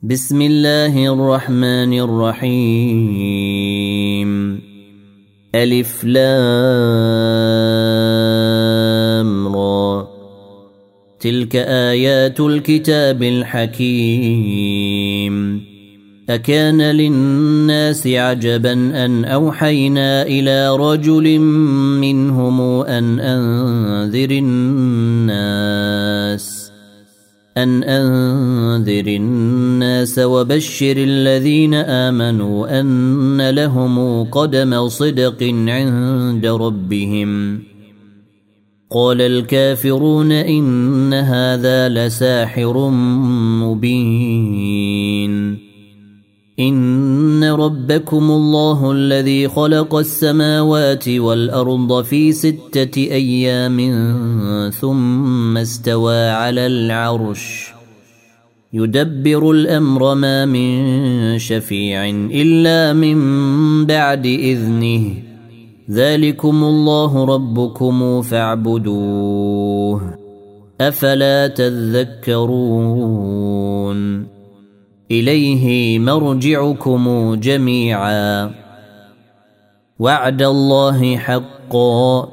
بسم الله الرحمن الرحيم ألف لام را تلك آيات الكتاب الحكيم أكان للناس عجبا أن أوحينا إلى رجل منهم أن أنذر الناس وبشر الذين آمنوا أن لهم قدم صدق عند ربهم قال الكافرون إن هذا لساحر مبين إن ربكم الله الذي خلق السماوات والأرض في 6 أيام ثم استوى على العرش يدبر الأمر ما من شفيع إلا من بعد إذنه ذلكم الله ربكم فاعبدوه أفلا تذكرون إليه مرجعكم جميعا وعد الله حقا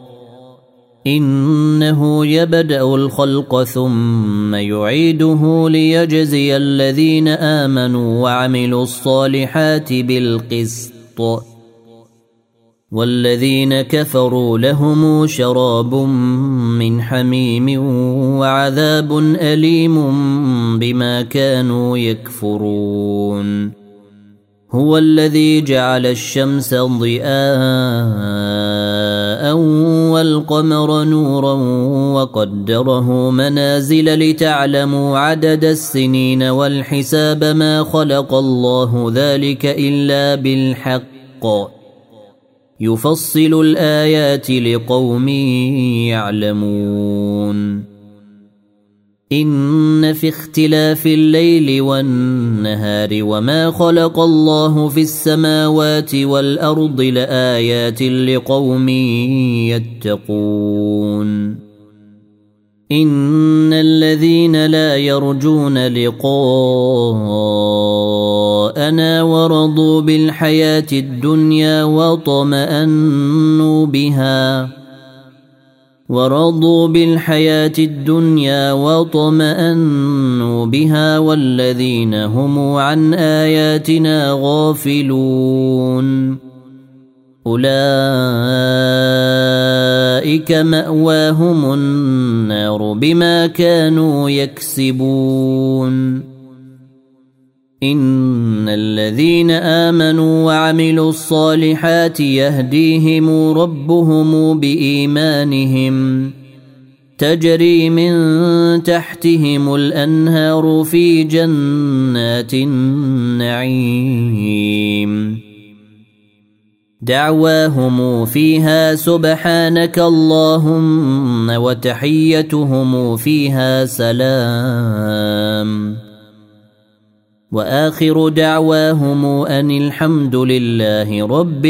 إنه يبدأ الخلق ثم يعيده ليجزي الذين آمنوا وعملوا الصالحات بالقسط والذين كفروا لهم شراب من حميم وعذاب أليم بما كانوا يكفرون هو الذي جعل الشمس ضياء والقمر نورا وقدره منازل لتعلموا عدد السنين والحساب ما خلق الله ذلك إلا بالحق يفصل الآيات لقوم يعلمون إن في اختلاف الليل والنهار وما خلق الله في السماوات والأرض لآيات لقوم يتقون إن الذين لا يرجون لقاءنا ورضوا بالحياة الدنيا وطمأنوا بها والذين هم عن آياتنا غافلون أولئك مأواهم النار بما كانوا يكسبون إن الذين آمنوا وعملوا الصالحات يهديهم ربهم بإيمانهم تجري من تحتهم الأنهار في جنات النعيم دعواهم فيها سبحانك اللهم وتحيتهم فيها سلام وآخر دعواهم أن الحمد لله رب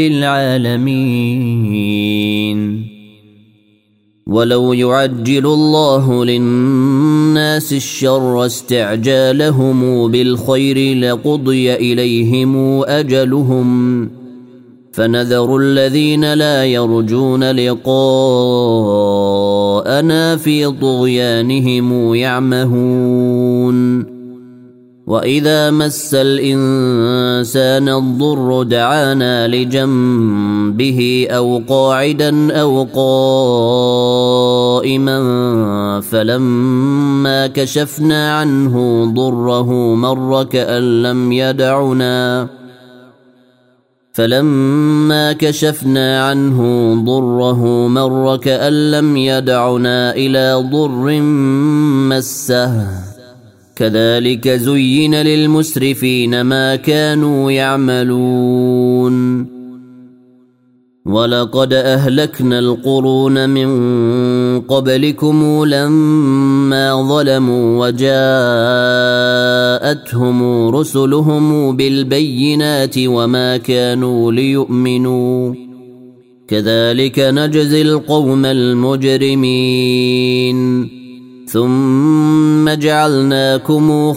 العالمين ولو يعجل الله للناس الشر استعجالهم بالخير لقضي إليهم أجلهم فنذر الذين لا يرجون لقاءنا في طغيانهم يعمهون وإذا مس الإنسان الضر دعانا لجنبه أو قاعدا أو قائما فلما كشفنا عنه ضره مر كأن لم يدعنا إلى ضر مسه كذلك زين للمسرفين ما كانوا يعملون ولقد أهلكنا القرون من قبلكم لما ظلموا وجاءتهم رسلهم بالبينات وما كانوا ليؤمنوا كذلك نجزي القوم المجرمين ثم جعلناكم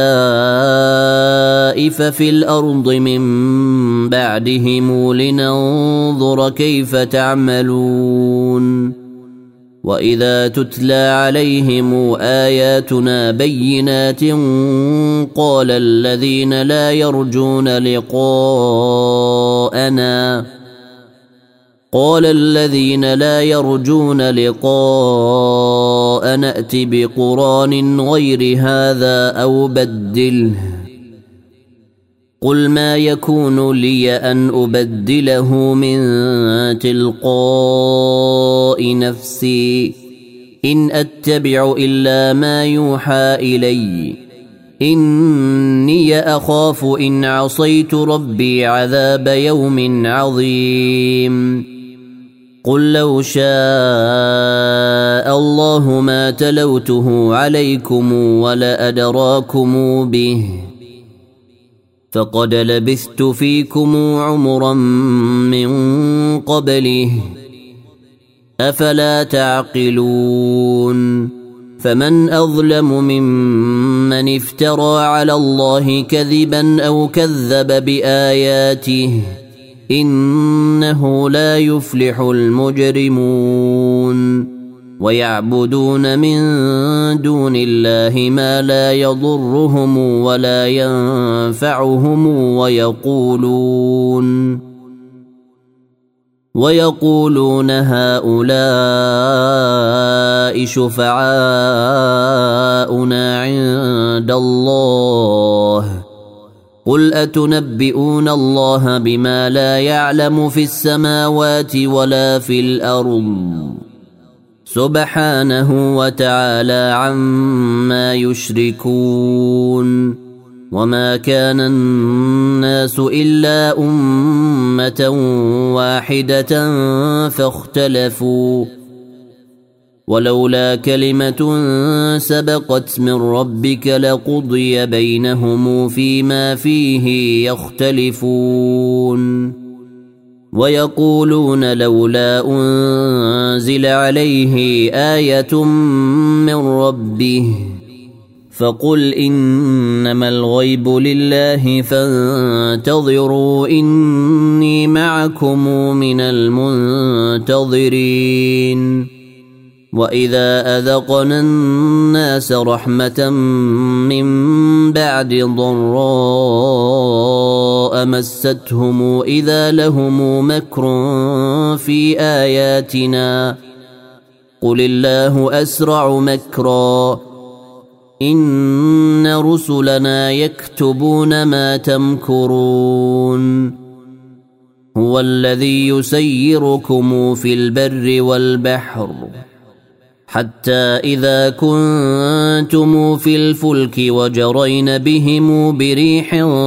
خلائف في الأرض من بعدهم لننظر كيف تعملون وإذا تتلى عليهم آياتنا بينات قال الذين لا يرجون لقاءنا ائت بقرآن غير هذا أو بدله قل ما يكون لي أن أبدله من تلقاء نفسي إن أتبع إلا ما يوحى إلي إني أخاف إن عصيت ربي عذاب يوم عظيم قل لو شاء الله ما تلوته عليكم ولا أدراكم به فقد لبثت فيكم عمرا من قبله أفلا تعقلون فمن أظلم ممن افترى على الله كذبا أو كذب بآياته إنه لا يفلح المجرمون ويعبدون من دون الله ما لا يضرهم ولا ينفعهم ويقولون هؤلاء شفعاؤنا عند الله قل أتنبئون الله بما لا يعلم في السماوات ولا في الأرض سبحانه وتعالى عما يشركون وما كان الناس إلا أمة واحدة فاختلفوا ولولا كلمة سبقت من ربك لقضي بينهم فيما فيه يختلفون ويقولون لولا أنزل عليه آية من ربه فقل إنما الغيب لله فانتظروا إني معكم من المنتظرين وإذا أذقنا الناس رحمة من بعد ضراء مستهم إذا لهم مكر في آياتنا قل الله أسرع مكرا إن رسلنا يكتبون ما تمكرون هو الذي يسيركم في البر والبحر حتى إذا كنتم في الفلك وجرين بهم بريح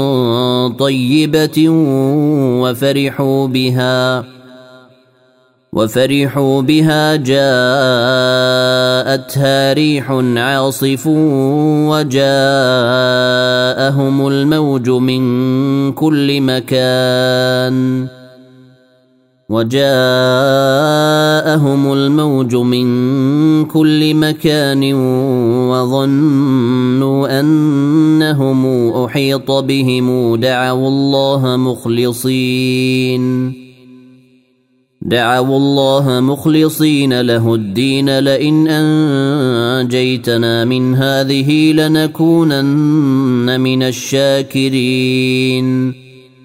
طيبة وفرحوا بها جاءتها ريح عاصف وجاءهم الموج من كل مكان وظنوا أنهم أحيط بهم دعوا الله مخلصين له الدين لئن أنجيتنا من هذه لنكونن من الشاكرين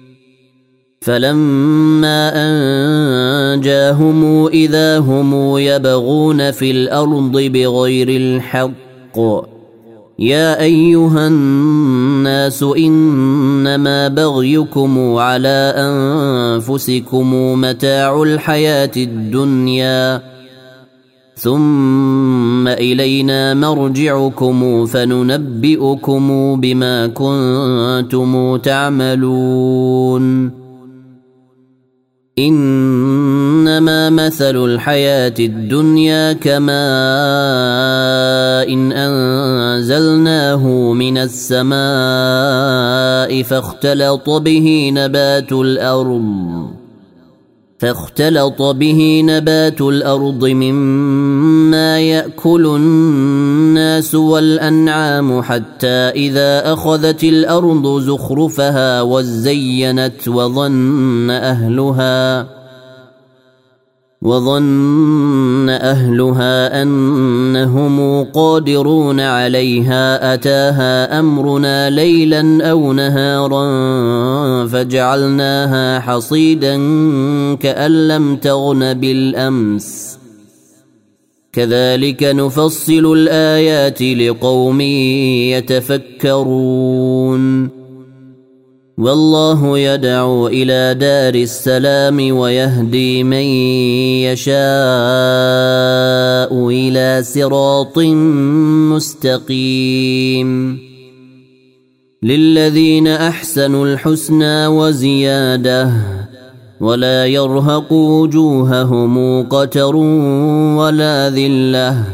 فلما أنجاهم إذا هم يبغون في الأرض بغير الحق يا أيها الناس إنما بغيكم على أنفسكم متاع الحياة الدنيا ثم إلينا مرجعكم فننبئكم بما كنتم تعملون إنما مثل الحياة الدنيا كماء إن أنزلناه من السماء فاختلط به فاختلط به نبات الأرض مما يأكل الناس والأنعام حتى إذا أخذت الأرض زخرفها وزينت وظن أهلها أنهم قادرون عليها أتاها أمرنا ليلا أو نهارا فجعلناها حصيدا كأن لم تغن بالأمس كذلك نفصل الآيات لقوم يتفكرون والله يدعو إلى دار السلام ويهدي من يشاء إلى صراط مستقيم للذين أحسنوا الحسنى وزيادة ولا يرهق وجوههم قتر ولا ذلة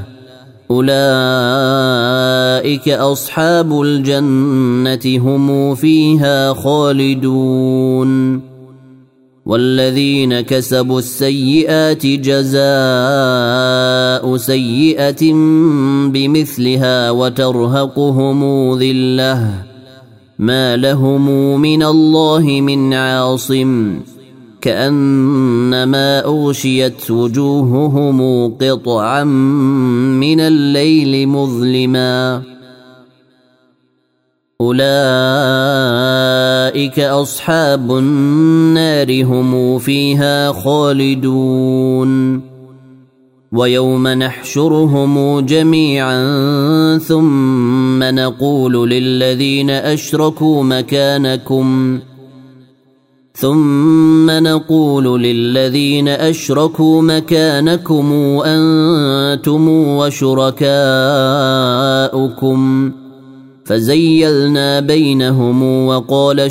أولئك أصحاب الجنة هم فيها خالدون والذين كسبوا السيئات جزاء سيئة بمثلها وترهقهم ذلة ما لهم من الله من عاصم كأنما أغشيت وجوههم قطعا من الليل مظلما أولئك أصحاب النار هم فيها خالدون ويوم نحشرهم جميعا ثم نقول للذين أشركوا مكانكم أنتم وشركاؤكم فزيلنا بينهم وقال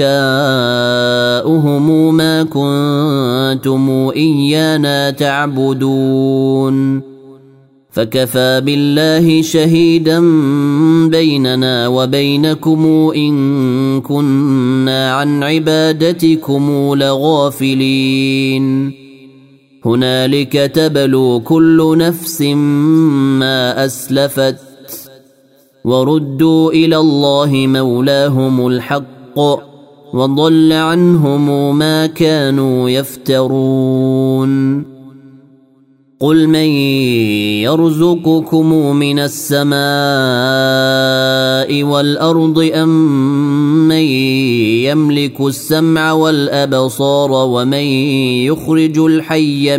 شركاؤهم ما كنتم إيانا تعبدون فكفى بالله شهيدا بيننا وبينكم إن كنا عن عبادتكم لغافلين هنالك تبلو كل نفس ما أسلفت وردوا إلى الله مولاهم الحق وضل عنهم ما كانوا يفترون قل من يرزقكم من السماء والأرض أم من يملك السمع والأبصار ومن يخرج الحي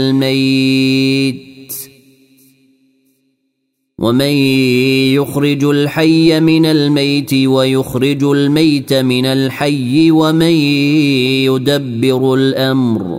من الميت ويخرج الميت من الحي ومن يدبر الأمر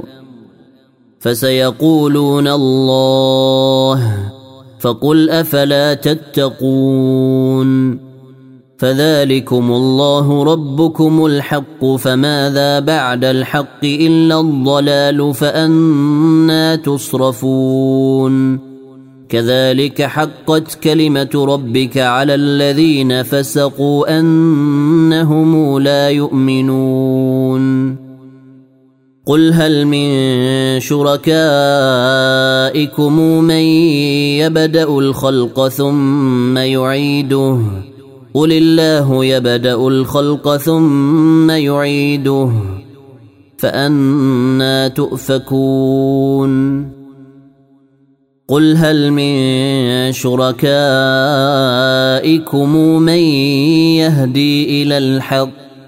فسيقولون الله فقل أفلا تتقون فذلكم الله ربكم الحق فماذا بعد الحق إلا الضلال فأنى تصرفون كذلك حقت كلمة ربك على الذين فسقوا أنهم لا يؤمنون قل هل من شركائكم من يبدأ الخلق ثم يعيده قل الله يبدأ الخلق ثم يعيده فأنى تؤفكون قل هل من شركائكم من يهدي إلى الحق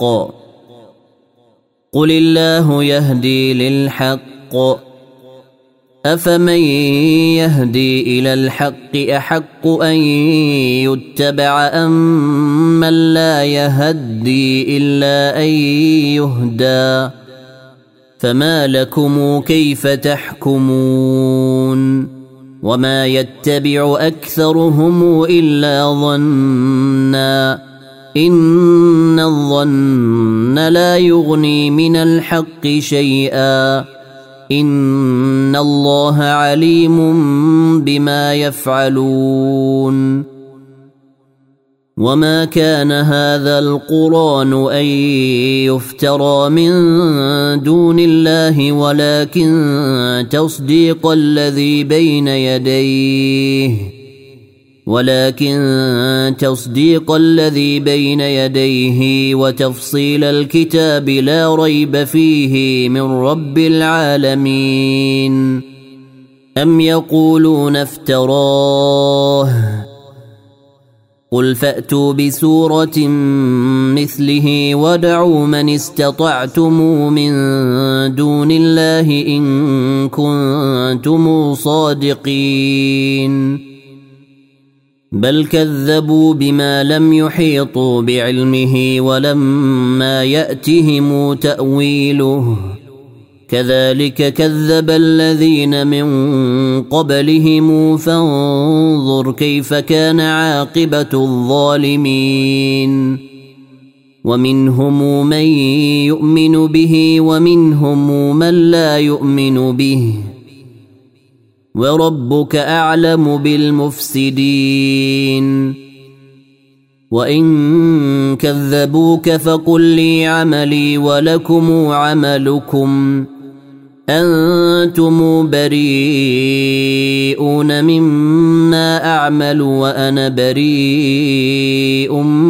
قل الله يهدي للحق أفمن يهدي إلى الحق أحق أن يتبع أم من لا يهدي إلا أن يهدى فما لكم كيف تحكمون وما يتبع أكثرهم إلا ظنا إن الظن لا يغني من الحق شيئا إن الله عليم بما يفعلون وما كان هذا القرآن أن يفترى من دون الله ولكن تصديق الذي بين يديه وتفصيل الكتاب لا ريب فيه من رب العالمين. أم يقولون افتراه قل فأتوا بسورة مثله وادعوا من استطعتم من دون الله إن كنتم صادقين. بل كذبوا بما لم يحيطوا بعلمه ولما يأتهم تأويله كذلك كذب الذين من قبلهم فانظر كيف كان عاقبة الظالمين. ومنهم من يؤمن به ومنهم من لا يؤمن به وربك أعلم بالمفسدين. وإن كذبوك فقل لي عملي ولكم عملكم أنتم بريئون مما أعمل وأنا بريء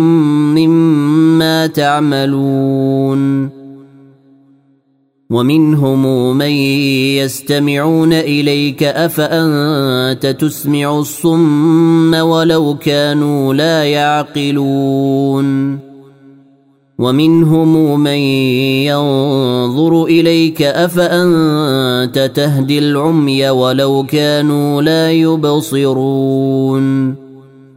مما تعملون. ومنهم من يستمعون إليك أفأنت تسمع الصم ولو كانوا لا يعقلون. ومنهم من ينظر إليك أفأنت تهدي العمي ولو كانوا لا يبصرون.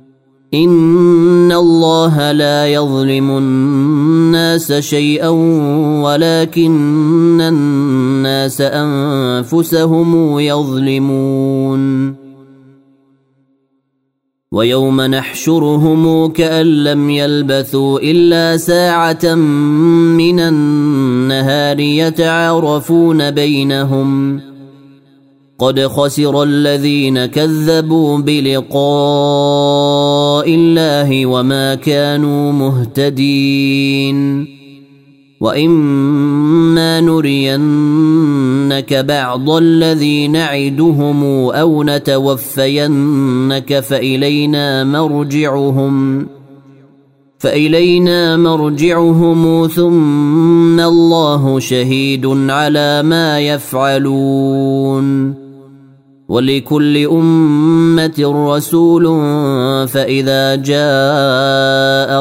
إن الله لا يظلم الناس شيئا ولكن الناس أنفسهم يظلمون. ويوم نحشرهم كأن لم يلبثوا إلا ساعة من النهار يتعارفون بينهم قد خسر الذين كذبوا بلقاء الله وما كانوا مهتدين. وإما نرينك بعض الذي نعدهم أو نتوفينك فإلينا مرجعهم ثم الله شهيد على ما يفعلون. ولكل أمة رسول فإذا جاء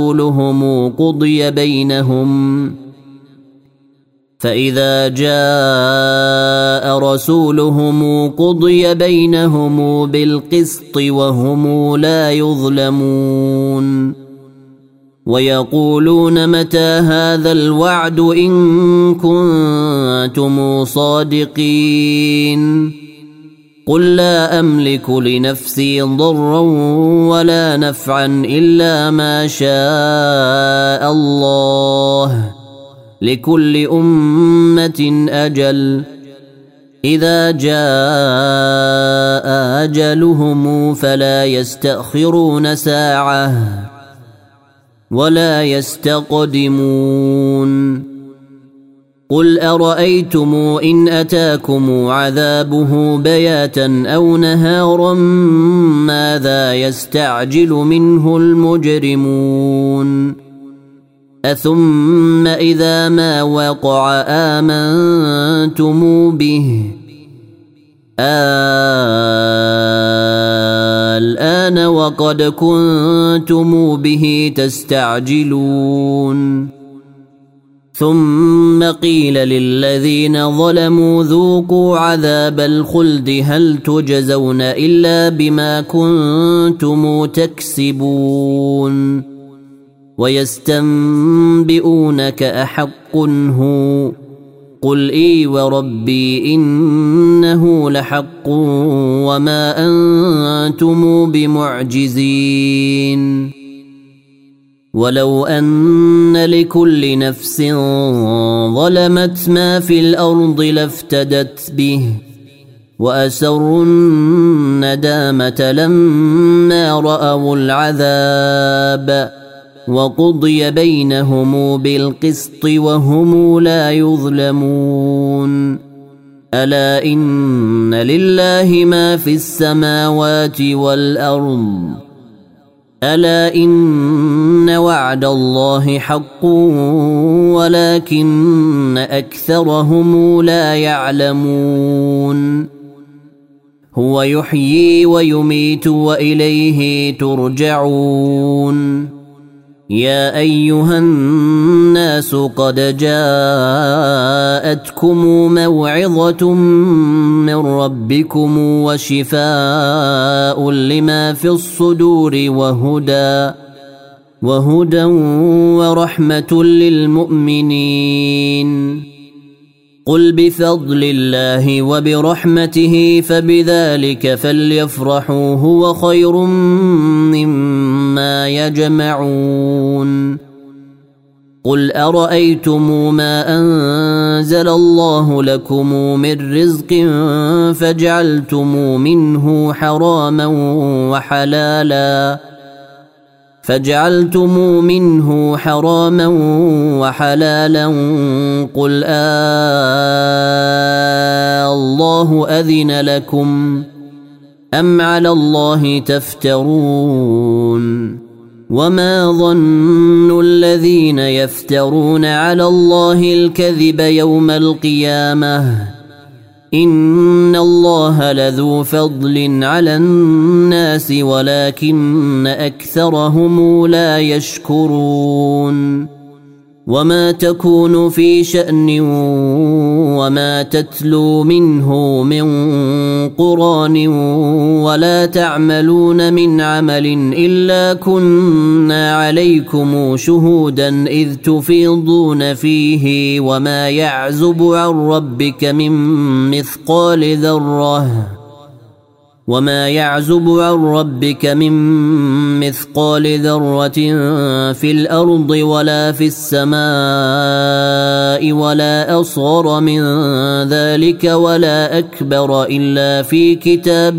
رسولهم قضي بينهم بالقسط وهم لا يظلمون. ويقولون متى هذا الوعد إن كنتم صادقين. قل لا أملك لنفسي ضرا ولا نفعا إلا ما شاء الله لكل أمة أجل إذا جاء أجلهم فلا يستأخرون ساعة ولا يستقدمون. قل أرأيتم إن أتاكم عذابه بياتا أو نهارا ماذا يستعجل منه المجرمون. أثم إذا ما وقع آمنتم به الآن وقد كنتم به تستعجلون. ثم قيل للذين ظلموا ذوقوا عذاب الخلد هل تجزون إلا بما كنتم تكسبون. ويستنبئونك أحق هو قل إي وربي إنه لحق وما أنتم بمعجزين. ولو أن لكل نفس ظلمت ما في الأرض لافتدت به وأسروا الندامة لما رأوا العذاب وقضي بينهم بالقسط وهم لا يظلمون ألا إن لله ما في السماوات والأرض ألا إن وعد الله حق ولكن أكثرهم لا يعلمون هو يحيي ويميت وإليه ترجعون يا أيها الناس قد جاءتكم موعظة من ربكم وشفاء لما في الصدور وهدى ورحمة للمؤمنين قل بفضل الله وبرحمته فبذلك فليفرحوا هو خير مما يجمعون قل أرأيتم ما أنزل الله لكم من رزق فجعلتم منه حراما وحلالا قل الله أذن لكم أم على الله تفترون وما ظن الذين يفترون على الله الكذب يوم القيامة إن الله لذو فضل على الناس ولكن أكثرهم لا يشكرون وما تكون في شأن وما تتلو منه من قرآن ولا تعملون من عمل إلا كنا عليكم شهودا إذ تفيضون فيه وما يعزب عن ربك من مثقال ذرة في الأرض ولا في السماء ولا أصغر من ذلك ولا أكبر إلا في كتاب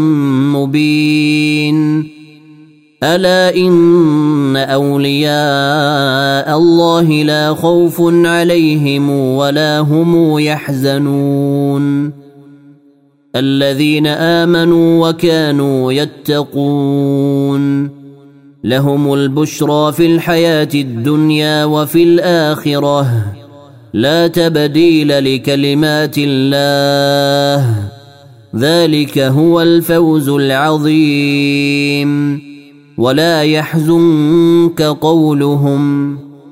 مبين ألا إن أولياء الله لا خوف عليهم ولا هم يحزنون الذين آمنوا وكانوا يتقون لهم البشرى في الحياة الدنيا وفي الآخرة لا تبديل لكلمات الله ذلك هو الفوز العظيم ولا يحزنك قولهم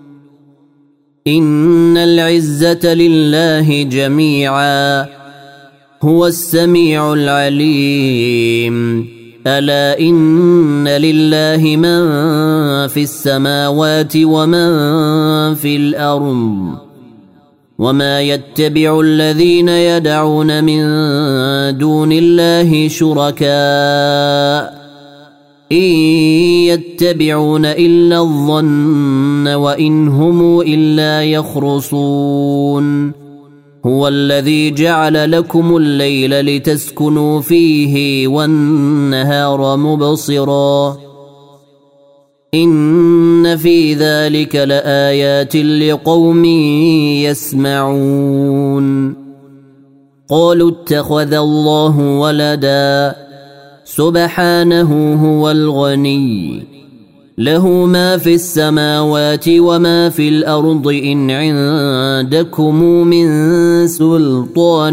إن العزة لله جميعا هو السميع العليم ألا إن لله من في السماوات ومن في الأرض وما يتبع الذين يدعون من دون الله شركاء إن يتبعون إلا الظن وإن هم إلا يخرصون هو الذي جعل لكم الليل لتسكنوا فيه والنهار مبصرا إن في ذلك لآيات لقوم يسمعون قالوا اتخذ الله ولدا سبحانه هو الغني له ما في السماوات وما في الأرض إن عندكم من سلطان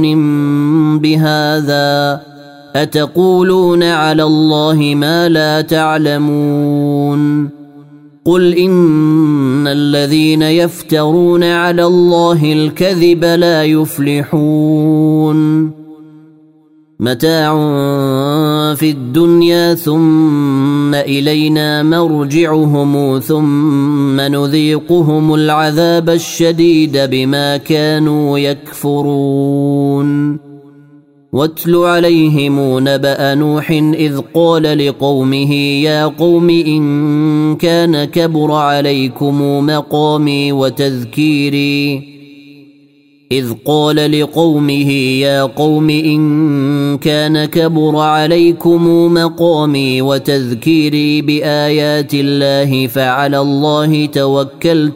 بهذا أتقولون على الله ما لا تعلمون قل إن الذين يفترون على الله الكذب لا يفلحون متاع في الدنيا ثم إلينا مرجعهم ثم نذيقهم العذاب الشديد بما كانوا يكفرون واتل عليهم نبأ نوح إذ قال لقومه يا قوم إن كان كبر عليكم مقامي إذ قال لقومه يا قوم إن كان كبر عليكم مقامي وتذكيري بآيات الله فعلى الله توكلت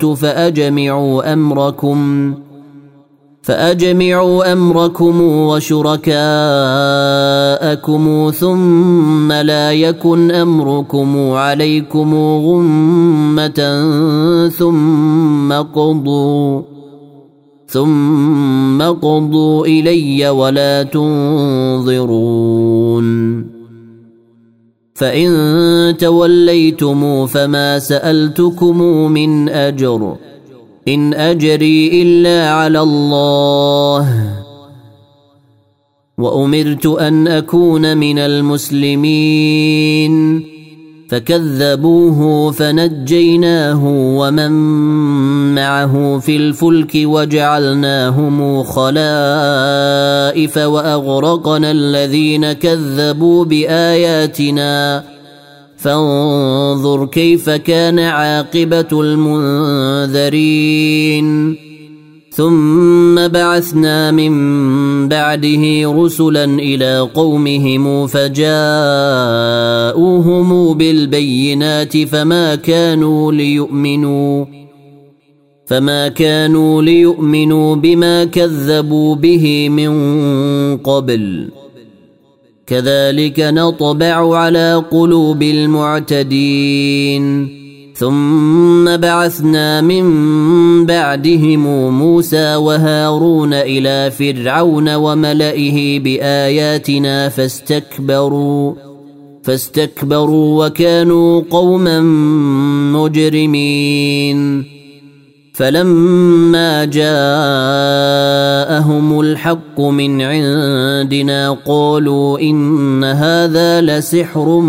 فأجمعوا أمركم وشركاءكم ثم لا يكن أمركم عليكم غمة ثم قضوا إلي ولا تنظرون فإن توليتم فما سألتكم من أجر إن أجري إلا على الله وأمرت أن أكون من المسلمين فكذبوه فنجيناه ومن معه في الفلك وجعلناهم خلائف وأغرقنا الذين كذبوا بآياتنا فانظر كيف كان عاقبة المنذرين ثم بعثنا من بعده رسلا إلى قومهم فجاءوهم بالبينات فما كانوا ليؤمنوا بما كذبوا به من قبل كذلك نطبع على قلوب المعتدين ثم بعثنا من بعدهم موسى وهارون إلى فرعون وملئه بآياتنا فاستكبروا وكانوا قوما مجرمين فلما جاءهم الحق من عندنا قالوا إن هذا لسحر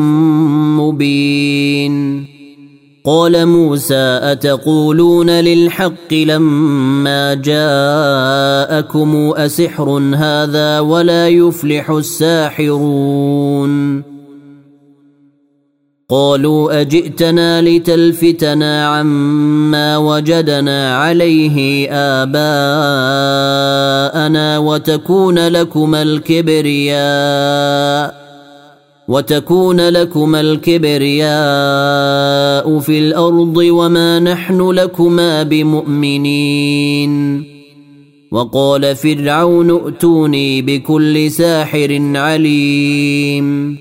مبين قال موسى أتقولون للحق لما جاءكم أسحر هذا ولا يفلح الساحرون قالوا أجئتنا لتلفتنا عما وجدنا عليه آباءنا وتكون لكما الكبرياء في الأرض وما نحن لكما بمؤمنين وقال فرعون ائتوني بكل ساحر عليم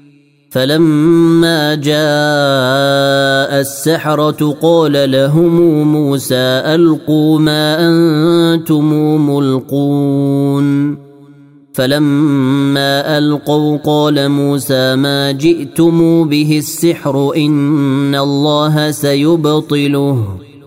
فلما جاء السحرة قال لهم موسى ألقوا ما أنتم ملقون فلما ألقوا قال موسى ما جئتم به السحر إن الله سيبطله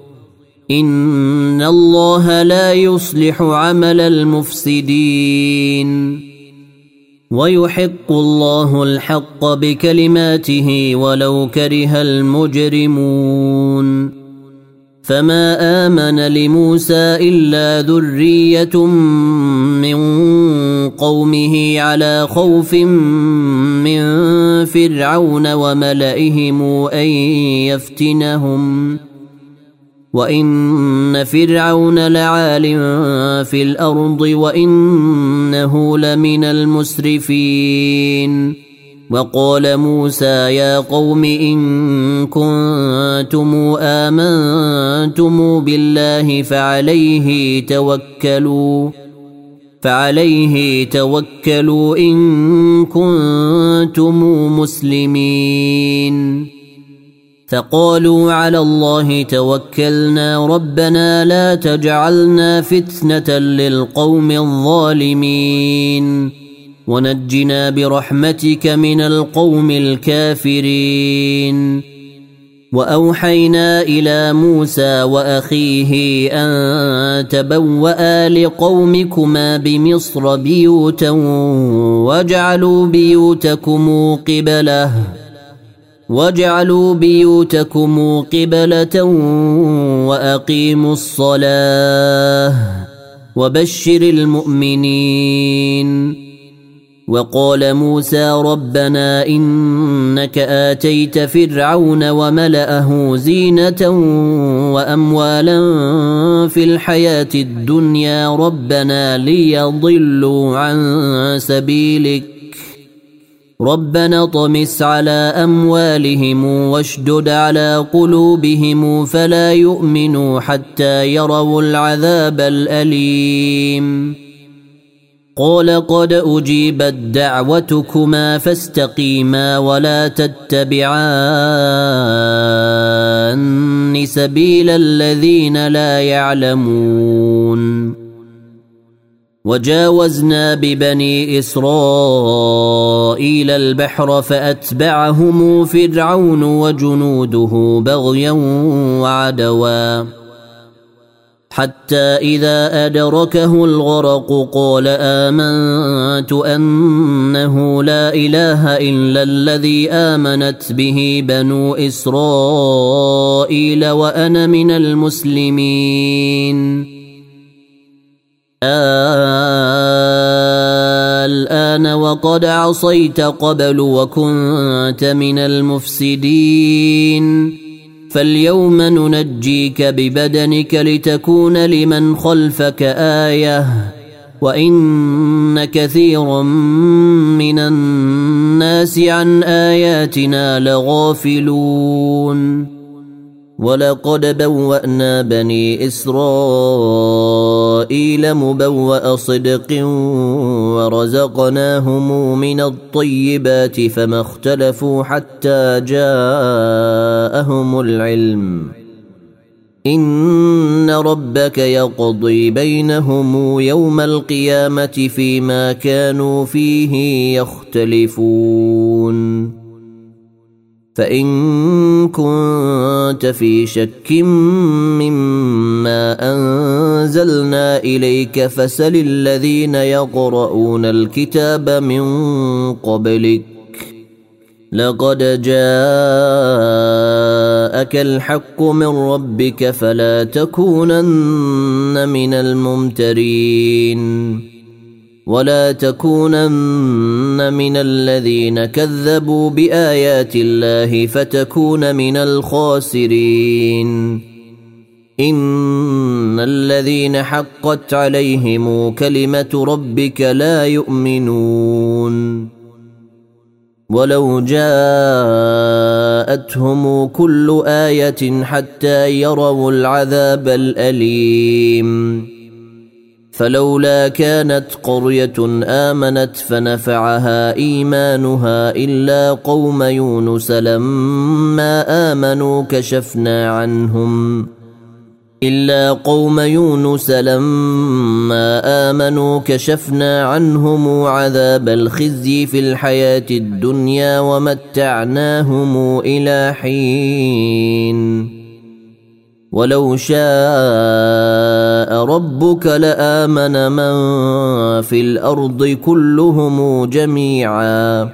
إن الله لا يصلح عمل المفسدين ويحق الله الحق بكلماته ولو كره المجرمون فما آمن لموسى إلا ذرية من قومه على خوف من فرعون وملئهم أن يفتنهم وإن فرعون لعال في الأرض وإنه لمن المسرفين وقال موسى يا قوم إن كنتم آمنتم بالله فعليه توكلوا إن كنتم مسلمين فقالوا على الله توكلنا ربنا لا تجعلنا فتنة للقوم الظالمين ونجنا برحمتك من القوم الكافرين وأوحينا إلى موسى وأخيه أن تبوأ لقومكما بمصر بيوتا واجعلوا بيوتكم قبلة وأقيموا الصلاة وبشر المؤمنين وقال موسى ربنا إنك آتيت فرعون وملأه زينة وأموالا في الحياة الدنيا ربنا ليضلوا عن سبيلك ربنا طمس على أموالهم واشدد على قلوبهم فلا يؤمنوا حتى يروا العذاب الأليم قال قد أجيبت دعوتكما فاستقيما ولا تتبعان سبيل الذين لا يعلمون وجاوزنا ببني إسرائيل البحر فأتبعهم فرعون وجنوده بغيا وعدوا حتى إذا أدركه الغرق قال آمنت أنه لا إله إلا الذي آمنت به بنو إسرائيل وأنا من المسلمين الآن وقد عصيت قبل وكنت من المفسدين فاليوم ننجيك ببدنك لتكون لمن خلفك آية وإن كثيرا من الناس عن آياتنا لغافلون ولقد بوأنا بني إسرائيل مبوأ صدق ورزقناهم من الطيبات فما اختلفوا حتى جاءهم العلم إن ربك يقضي بينهم يوم القيامة فيما كانوا فيه يختلفون فإن كنت في شك مما أنزلنا إليك فسل الذين يقرؤون الكتاب من قبلك لقد جاءك الحق من ربك فلا تكونن من الممترين ولا تكونن من الذين كذبوا بآيات الله فتكون من الخاسرين إن الذين حقت عليهم كلمة ربك لا يؤمنون ولو جاءتهم كل آية حتى يروا العذاب الأليم فلولا كانت قرية آمنت فنفعها إيمانها إلا قوم يونس لما آمنوا كشفنا عنهم عذاب الخزي في الحياة الدنيا ومتعناهم إلى حين ولو شاء ربك لآمن من في الأرض كلهم جميعا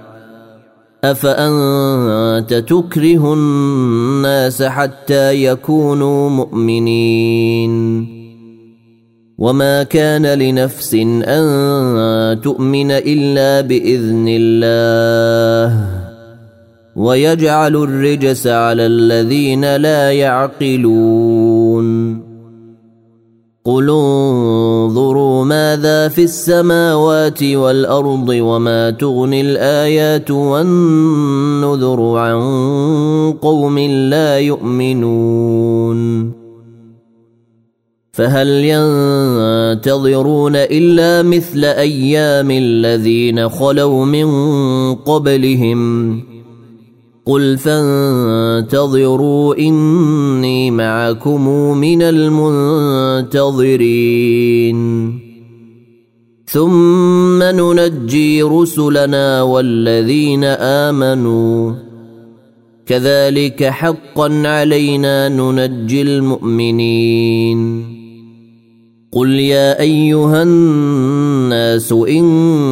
أفأنت تكره الناس حتى يكونوا مؤمنين وما كان لنفس أن تؤمن إلا بإذن الله ويجعل الرجس على الذين لا يعقلون قل انظروا ماذا في السماوات والأرض وما تغني الآيات والنذر عن قوم لا يؤمنون فهل ينتظرون إلا مثل أيام الذين خلوا من قبلهم قل فانتظروا إني معكم من المنتظرين ثم ننجي رسلنا والذين آمنوا كذلك حقا علينا ننجي المؤمنين قل يا أيها الناس إن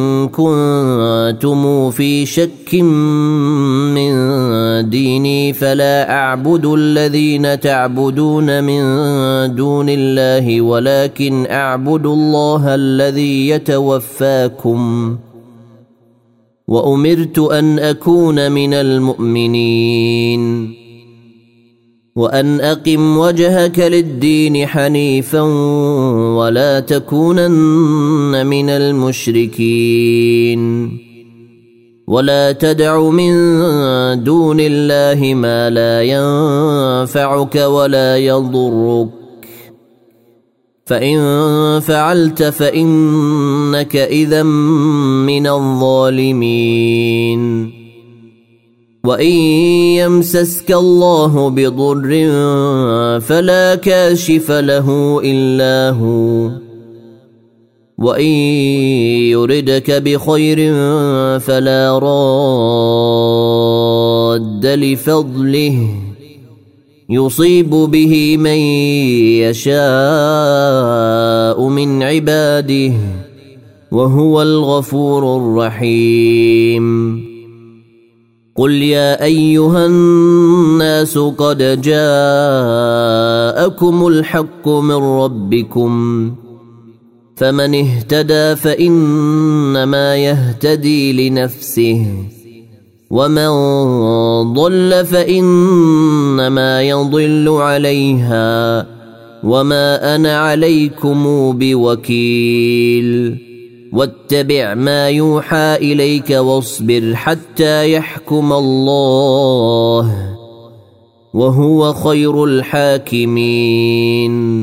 كنتم في شك من ديني فلا أعبد الذين تعبدون من دون الله ولكن أعبد الله الذي يتوفاكم وأمرت أن أكون من المؤمنين وأن أقم وجهك للدين حنيفا ولا تكونن من المشركين ولا تدع من دون الله ما لا ينفعك ولا يضرك فإن فعلت فإنك إذا من الظالمين وإن يمسسك الله بضر فلا كاشف له إلا هو وإن يردك بخير فلا راد لفضله يصيب به من يشاء من عباده وهو الغفور الرحيم قل يا أيها الناس قد جاءكم الحق من ربكم فمن اهتدى فإنما يهتدي لنفسه ومن ضل فإنما يضل عليها وما أنا عليكم بوكيل واتبع ما يوحى إليك واصبر حتى يحكم الله وهو خير الحاكمين